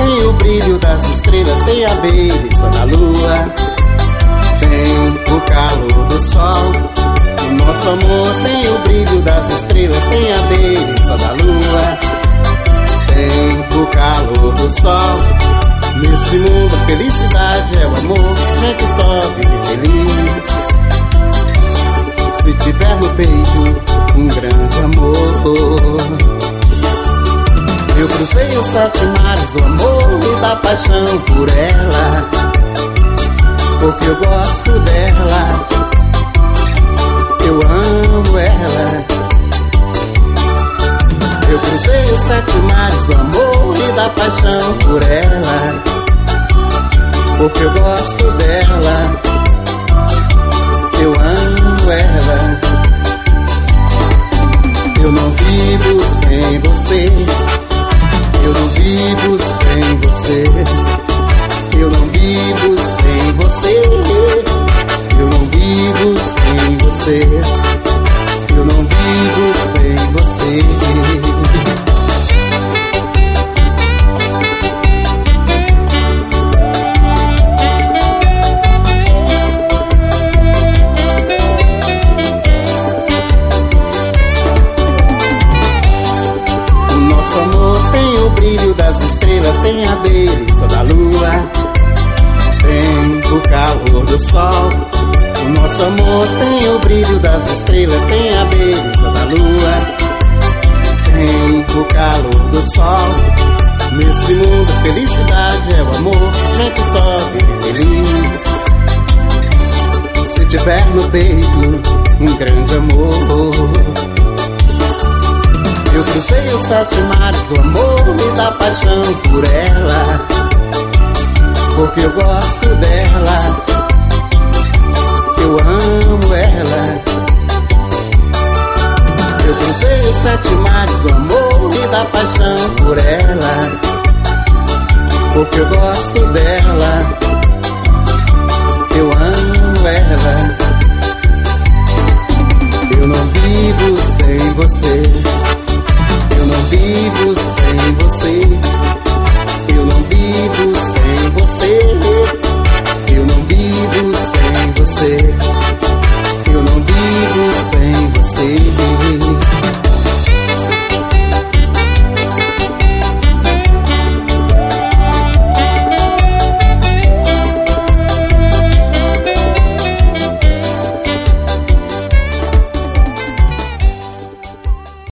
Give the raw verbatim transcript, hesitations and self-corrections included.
tem o brilho das estrelas, tem a beleza da lua, tem o calor do sol. O nosso amor tem o brilho das estrelas, tem a beleza da lua, tem o calor do sol. Nesse mundo a felicidade é o amor, gente só vive feliz se tiver no peito um grande amor. Eu cruzei os sete mares do amor e da paixão por ela, porque eu gosto dela, eu amo ela. Eu cruzei os sete mares do amor e da paixão por ela, porque eu gosto dela, eu amo ela. Eu não vivo sem você, eu não vivo sem você, eu não vivo sem você, eu não vivo sem você, eu não vivo sem você. O nosso amor tem o brilho das estrelas, tem a beleza da lua, tem o calor do sol. O nosso amor tem o brilho das estrelas, tem a beleza da lua, tem o calor do sol. Nesse mundo a felicidade é o amor, gente só vive feliz se tiver no peito um grande amor. Eu cruzei os sete mares do amor e da paixão por ela, porque eu gosto dela, eu amo ela. Eu cruzei os sete mares do amor e da paixão por ela, porque eu gosto dela, eu amo ela. Eu não vivo sem você, eu não vivo sem